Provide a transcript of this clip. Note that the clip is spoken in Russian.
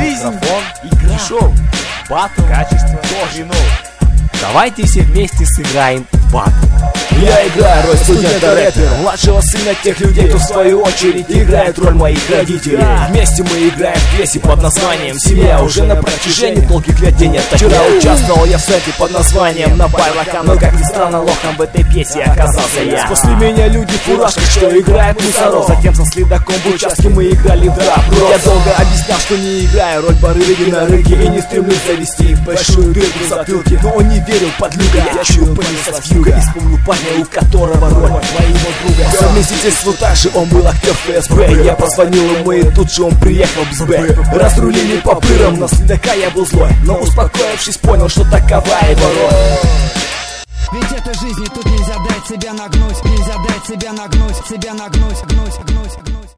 жизнь, микрофон, игра, шоу, батл, качество, тоже. Давайте все вместе сыграем в батл. Я играю роль студента-рэпера, младшего сына тех людей, кто в свою очередь играет роль моих родителей. Вместе мы играем в пьесе под названием «Семья». Уже на протяжении долгих лет день ото дня. Вчера участвовал я в сете под названием «Напай лоха», но как ни странно, лохом в этой пьесе оказался я. Спасли меня люди в фуражках, что играют мусоров. Затем со следаком в участке мы играли в драп. Я долго объяснял, что не играю роль барыги на рынке и не стремлюсь завести большую дырку в затылке. Но он не верил, подлюга, я чую, понеслась вьюга. Исполнил парня, у которого роль моего друга. Совместительство также, он был актер ФСБ. Я позвонил ему и тут же он приехал в СБ. Разрулили по пырам, на следака я был злой, но успокоившись понял, что такова его роль. Ведь это жизнь, и тут нельзя дать себя нагнуть, нельзя дать себя нагнуть, гнуть.